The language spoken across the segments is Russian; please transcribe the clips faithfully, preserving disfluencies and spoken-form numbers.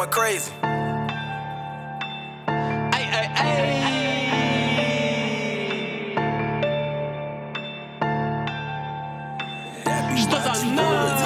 going crazy. Ay, ay, ay. Что за ночь?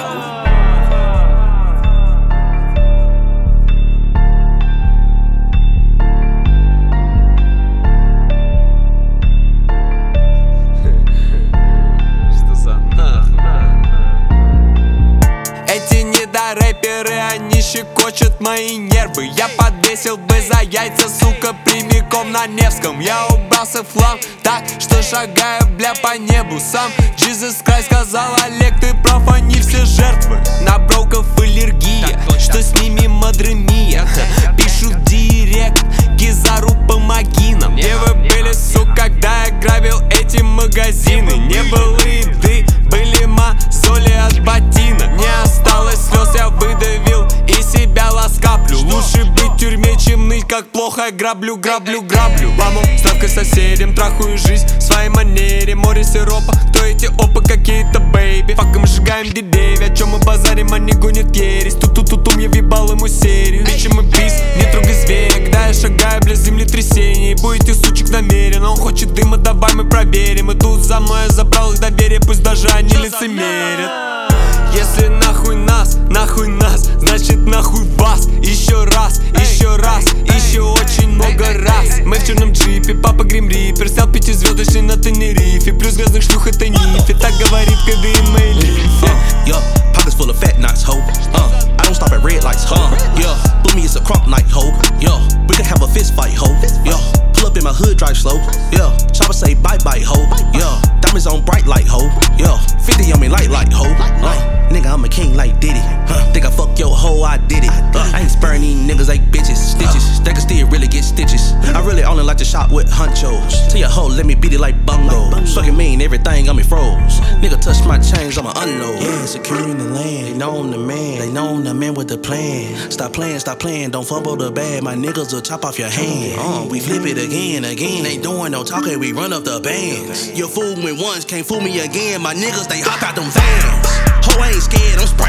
Рэперы, они щекочут мои нервы. Я подвесил бы за яйца, сука, прямиком на Невском. Я убрался в хлам так, что шагаю, бля, по небу сам. Jesus Christ сказал: Олег, ты прав, они все жертвы. На броков аллергия, что с ними мадремия. Пишу в директ: Кизару, помоги нам. Где вы были, сука, когда я грабил эти магазины? Не было еды, были мозоли от ботина. Не осталось слез, я выдавил и себя ласкаплю. Лучше быть в тюрьме, чем ныть, как плохо я граблю, граблю, граблю. Ламу ставкой соседям, трахаю жизнь в своей манере. Море сиропа, кто эти опы, какие-то бэйби. Факом мы сжигаем деревья, о чем мы базарим, они гонят ересь. Ту-ту-ту-тум, я въебал ему серию. Бичи мы бис, не трогай зверя. Когда я шагаю, бля, землетрясение. И будете, сучек, намерен, он хочет дыма, давай мы проверим. Идут за мной, я забрал их доверие, пусть даже они лицемерят. Если нахуй нас, нахуй нас, значит нахуй вас. Еще раз, еще раз, еще очень много раз. Мы в черном джипе, папа Грим Риппер. Снял пятизвездочный на Тенерифе. Плюс грязных шлюх это нифи. Так говорит КД в моей лифе. Yeah, pockets full of fat knots, ho. Uh, I don't stop at red lights, ho. Yeah, blew me, it's a crump night, ho. Yeah, we can have a fist fight, ho. Yeah, pull up in my hood, drive slow. Yeah, chopper say bye bye, ho. Yeah, diamonds on bright light, ho. Yeah, fifty on me light light, ho. Uh, nigga, I'm a king like Diddy. Huh, think I fuck your hoe, I did it. Uh, I ain't sparing these niggas like bitches. Stitches, they can still really get stitches. I really only like to shop with hunchos. Tell your hoe, let me beat it like bungos. Fucking mean, everything on me froze. Nigga touch my chains, I'ma unload. Yeah, securing the land, they know I'm the man. They know I'm the man with the plan. Stop playing, stop playing, don't fumble the bag. My niggas will chop off your hand. Uh, we flip it again, again. Ain't doing no talking, we run up the bands. You fool me once, can't fool me again. My niggas, they hop out them vans. Ho ain't scared, I'm spraying.